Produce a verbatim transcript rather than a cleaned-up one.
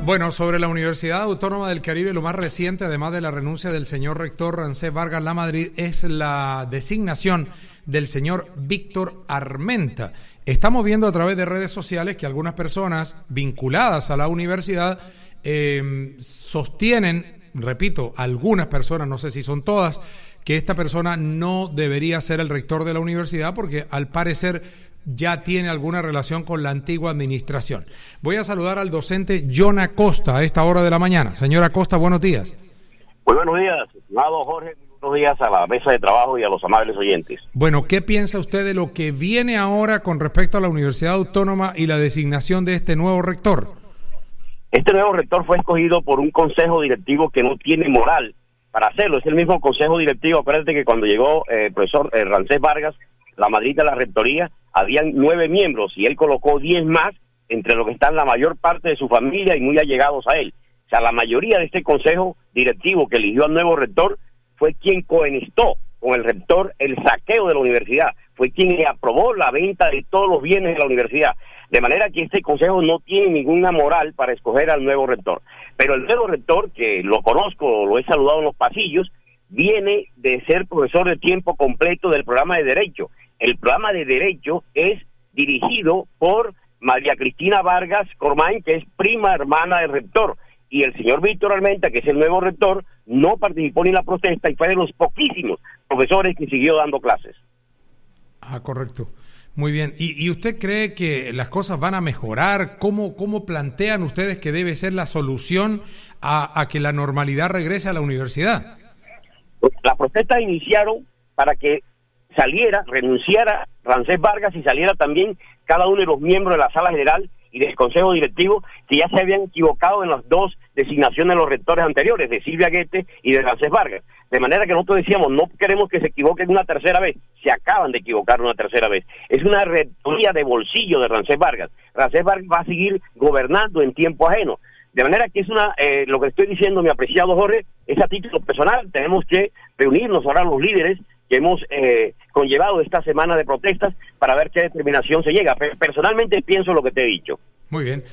Bueno, sobre la Universidad Autónoma del Caribe, lo más reciente, además de la renuncia del señor rector Rancés Vargas Lamadrid, es la designación del señor Víctor Armenta. Estamos viendo a través de redes sociales que algunas personas vinculadas a la universidad eh, sostienen, repito, algunas personas, no sé si son todas, que esta persona no debería ser el rector de la universidad porque al parecer ya tiene alguna relación con la antigua administración. Voy a saludar al docente John Acosta a esta hora de la mañana. Señor Acosta, buenos días. Muy buenos días, estimado Jorge. Buenos días a la mesa de trabajo y a los amables oyentes. Bueno, ¿qué piensa usted de lo que viene ahora con respecto a la Universidad Autónoma y la designación de este nuevo rector? Este nuevo rector fue escogido por un consejo directivo que no tiene moral para hacerlo. Es el mismo consejo directivo. Acuérdate que cuando llegó eh, el profesor eh, Rancés Vargas, la Madrid de la rectoría, habían nueve miembros y él colocó diez más, entre los que están la mayor parte de su familia y muy allegados a él. O sea, la mayoría de este consejo directivo que eligió al nuevo rector fue quien coenistó con el rector el saqueo de la universidad, fue quien le aprobó la venta de todos los bienes de la universidad. De manera que este consejo no tiene ninguna moral para escoger al nuevo rector. Pero el nuevo rector, que lo conozco, lo he saludado en los pasillos, viene de ser profesor de tiempo completo del programa de Derecho. El programa de Derecho es dirigido por María Cristina Vargas Cormain, que es prima hermana del rector, y el señor Víctor Armenta, que es el nuevo rector, no participó ni en la protesta y fue de los poquísimos profesores que siguió dando clases. Ah, correcto. Muy bien. ¿Y, y usted cree que las cosas van a mejorar? ¿Cómo, cómo plantean ustedes que debe ser la solución a, a que la normalidad regrese a la universidad? Las protestas iniciaron para que saliera, renunciara Rancés Vargas y saliera también cada uno de los miembros de la sala general y del consejo directivo que ya se habían equivocado en las dos designaciones de los rectores anteriores, de Silvia Guete y de Rancés Vargas. De manera que nosotros decíamos, no queremos que se equivoquen una tercera vez. Se acaban de equivocar una tercera vez. Es una rectoría de bolsillo de Rancés Vargas. Rancés Vargas va a seguir gobernando en tiempo ajeno. De manera que es una, eh, lo que estoy diciendo, mi apreciado Jorge, es a título personal. Tenemos que reunirnos ahora los líderes que hemos eh, conllevado esta semana de protestas para ver qué determinación se llega. Personalmente pienso lo que te he dicho. Muy bien.